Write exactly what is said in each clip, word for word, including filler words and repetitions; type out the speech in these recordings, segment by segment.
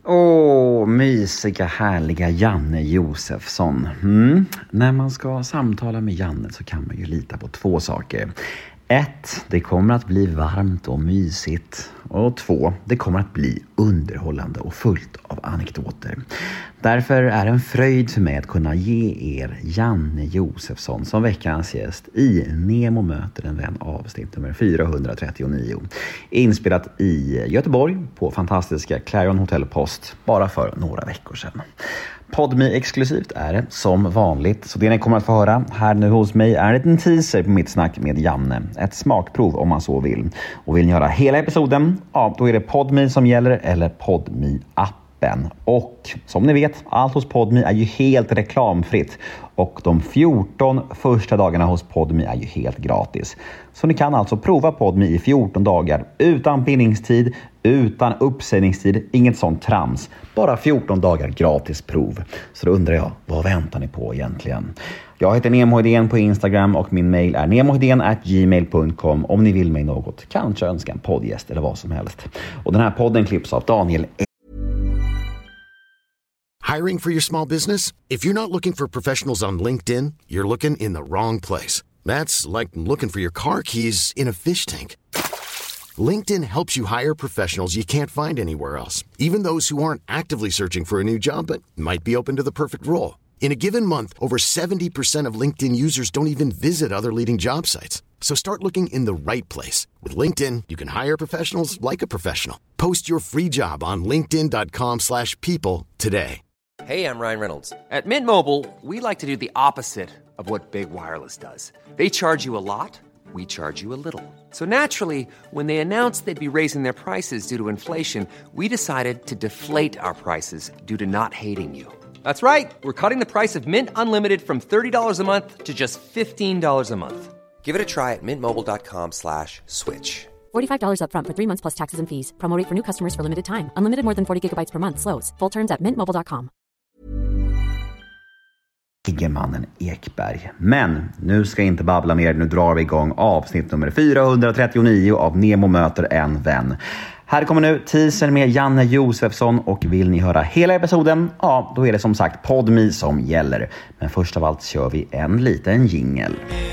Åh, mysiga, härliga Janne Josefsson. Mm. När man ska samtala med Janne så kan man ju lita på två saker. Ett, det kommer att bli varmt och mysigt. Och två, det kommer att bli underhållande och fullt av anekdoter. Därför är det en fröjd för mig att kunna ge er Janne Josefsson som veckans gäst i Nemo möter en vän avsnitt nummer fyrahundratrettionio. Inspelat i Göteborg på fantastiska Clarion Hotel Post bara för några veckor sedan. Podme exklusivt är det som vanligt, så det ni kommer att få höra här nu hos mig är en teaser på mitt snack med Janne. Ett smakprov om man så vill. Och vill ni höra hela episoden, ja då är det Podme som gäller eller Podme-appen. Och som ni vet, allt hos Podme är ju helt reklamfritt. Och de fjorton första dagarna hos Podme är ju helt gratis. Så ni kan alltså prova Podme i fjorton dagar utan bindningstid, utan uppsägningstid, inget sånt trams. Bara fjorton dagar gratis prov. Så då undrar jag, vad väntar ni på egentligen? Jag heter Nemo Hedén på Instagram och min mail är nemohedén at gmail punkt com om ni vill mig något. Kanske önska en poddgäst eller vad som helst. Och den här podden klipps av Daniel. Hiring for your small business? If you're not looking for professionals on LinkedIn, you're looking in the wrong place. That's like looking for your car keys in a fish tank. LinkedIn helps you hire professionals you can't find anywhere else, even those who aren't actively searching for a new job but might be open to the perfect role. In a given month, over seventy percent of LinkedIn users don't even visit other leading job sites. So start looking in the right place. With LinkedIn, you can hire professionals like a professional. Post your free job on linkedin dot com slash people today. Hey, I'm Ryan Reynolds. At Mint Mobile, we like to do the opposite of what Big Wireless does. They charge you a lot, we charge you a little. So naturally, when they announced they'd be raising their prices due to inflation, we decided to deflate our prices due to not hating you. That's right. We're cutting the price of Mint Unlimited from thirty dollars a month to just fifteen dollars a month. Give it a try at mintmobile.com slash switch. forty-five dollars up front for three months plus taxes and fees. Promo rate for new customers for limited time. Unlimited more than forty gigabytes per month. Slows full terms at mint mobile dot com. Mannen Ekberg. Men nu ska jag inte babbla mer. Nu drar vi igång avsnitt nummer fyrahundratrettionio av Nemo möter en vän. Här kommer nu teasern med Janne Josefsson och vill ni höra hela episoden, ja då är det som sagt Podme som gäller. Men först av allt kör vi en liten jingle.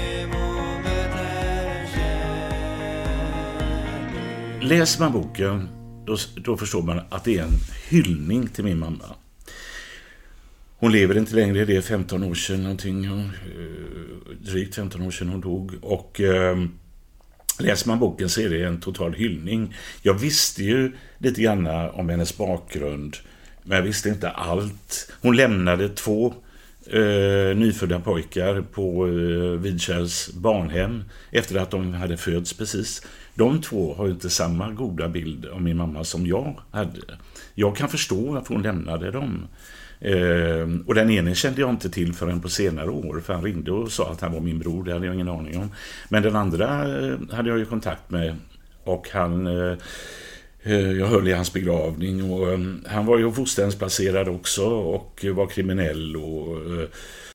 Läser man boken då, då förstår man att det är en hyllning till min mamma. Hon lever inte längre, det är femton år sedan någonting, drygt femton år sedan hon dog. Och eh, läser man boken så är det en total hyllning. Jag visste ju lite grann om hennes bakgrund, men jag visste inte allt. Hon lämnade två eh, nyfödda pojkar på eh, Vidkärrs barnhem efter att de hade fötts precis. De två har inte samma goda bild av min mamma som jag hade. Jag kan förstå varför hon lämnade dem. Eh, och den ene kände jag inte till förrän på senare år, för han ringde och sa att han var min bror, det hade jag ingen aning om. Men den andra eh, hade jag ju kontakt med, och han eh, jag höll i hans begravning, och eh, han var ju fosterhemsplacerad också och var kriminell och eh,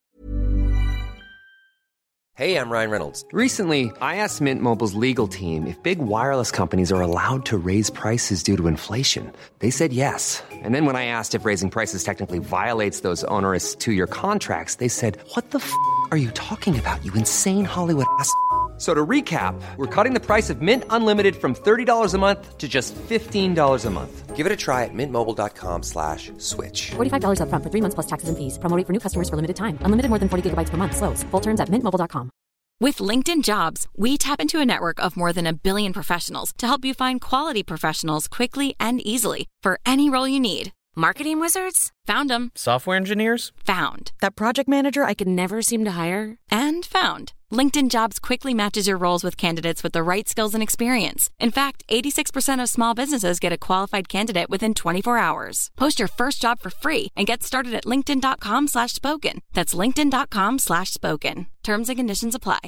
Hey, I'm Ryan Reynolds. Recently, I asked Mint Mobile's legal team if big wireless companies are allowed to raise prices due to inflation. They said yes. And then when I asked if raising prices technically violates those onerous two-year contracts, they said, what the f*** are you talking about, you insane Hollywood ass f- So to recap, we're cutting the price of Mint Unlimited from thirty dollars a month to just fifteen dollars a month. Give it a try at mintmobile.com slash switch. forty-five dollars up front for three months plus taxes and fees. Promo rate for new customers for limited time. Unlimited more than forty gigabytes per month. Slows full terms at mint mobile dot com. With LinkedIn Jobs, we tap into a network of more than a billion professionals to help you find quality professionals quickly and easily for any role you need. Marketing wizards? Found them. Software engineers? Found. That project manager I could never seem to hire? And found. LinkedIn Jobs quickly matches your roles with candidates with the right skills and experience. In fact, eighty-six percent of small businesses get a qualified candidate within twenty-four hours. Post your first job for free and get started at linkedin.com slash spoken. That's linkedin.com slash spoken. Terms and conditions apply.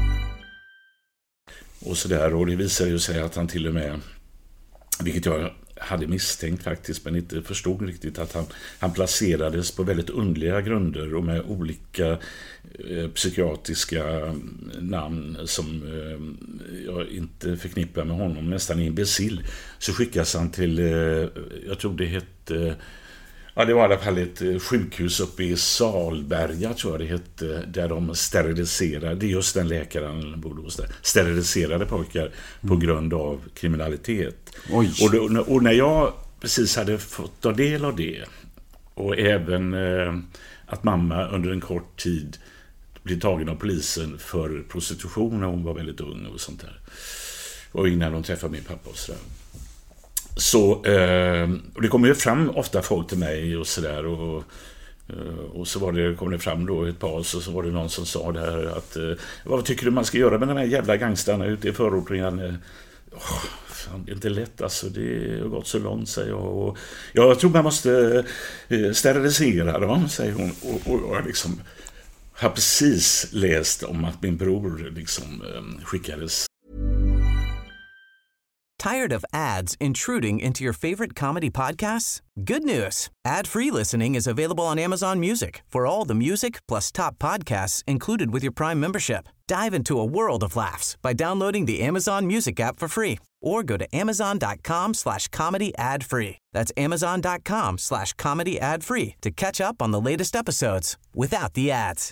Och så där, och det visar ju sig att han till och med, vilket jag hade misstänkt faktiskt, men inte förstod riktigt att han, han placerades på väldigt underliga grunder och med olika eh, psykiatriska namn som eh, jag inte förknippar med honom, nästan imbecill. Så skickas han till, eh, jag tror det hette, ja det var i alla fall ett sjukhus uppe i Salberga tror jag det hette, där de steriliserade, det är just den läkaren borde hos där, steriliserade pojkar på mm. grund av kriminalitet. Oj. Och, då, och när jag precis hade fått ta del av det och även eh, att mamma under en kort tid blev tagen av polisen för prostitution när hon var väldigt ung och sånt där. Och innan de träffade min pappa och sådär. Så, eh, och det kommer ju fram ofta folk till mig och sådär och, och så var det, kom det fram då ett par så, så var det någon som sa det här att eh, vad tycker du man ska göra med de här jävla gangstarna ute i förorten? Oh, fan, det är inte lätt alltså, det har gått så långt säger jag och jag tror man måste eh, sterilisera dem säger hon och, och jag liksom har precis läst om att min bror liksom eh, skickades. Tired of ads intruding into your favorite comedy podcasts? Good news. Ad-free listening is available on Amazon Music for all the music plus top podcasts included with your Prime membership. Dive into a world of laughs by downloading the Amazon Music app for free or go to amazon.com slash comedy ad free. That's amazon.com slash comedy ad free to catch up on the latest episodes without the ads.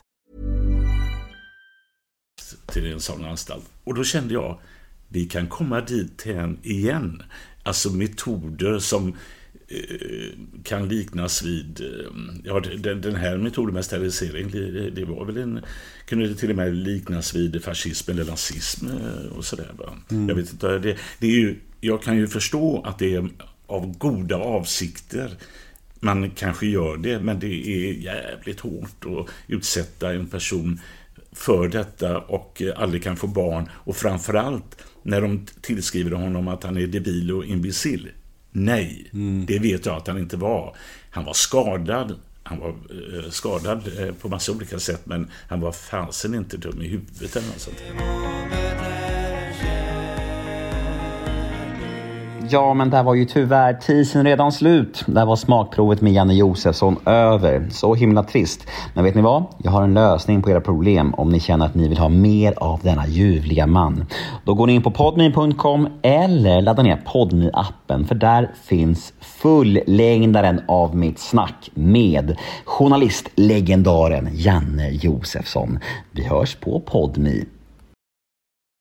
Till en sån anstalt. Och då kände jag vi kan komma dit igen. Alltså metoder som eh, kan liknas vid eh, ja, den, den här metoden med sterilisering det, det var väl en, kunde det till och med liknas vid fascism eller nazism och sådär va? Mm. Jag vet inte, det, det är ju, jag kan ju förstå att det är av goda avsikter man kanske gör det, men det är jävligt hårt att utsätta en person för detta och aldrig kan få barn och framförallt när de tillskriver honom att han är debil och imbecill. Nej, mm. det vet jag att han inte var. Han var skadad, han var eh, skadad eh, på massa olika sätt men han var fansen inte dum i huvudet eller något sånt. Ja, men där var ju tyvärr tiden redan slut. Där var smakprovet med Janne Josefsson över. Så himla trist. Men vet ni vad? Jag har en lösning på era problem om ni känner att ni vill ha mer av denna ljuvliga man. Då går ni in på podme punkt com eller laddar ner Podme-appen. För där finns fullängdaren av mitt snack med journalistlegendaren Janne Josefsson. Vi hörs på Podme.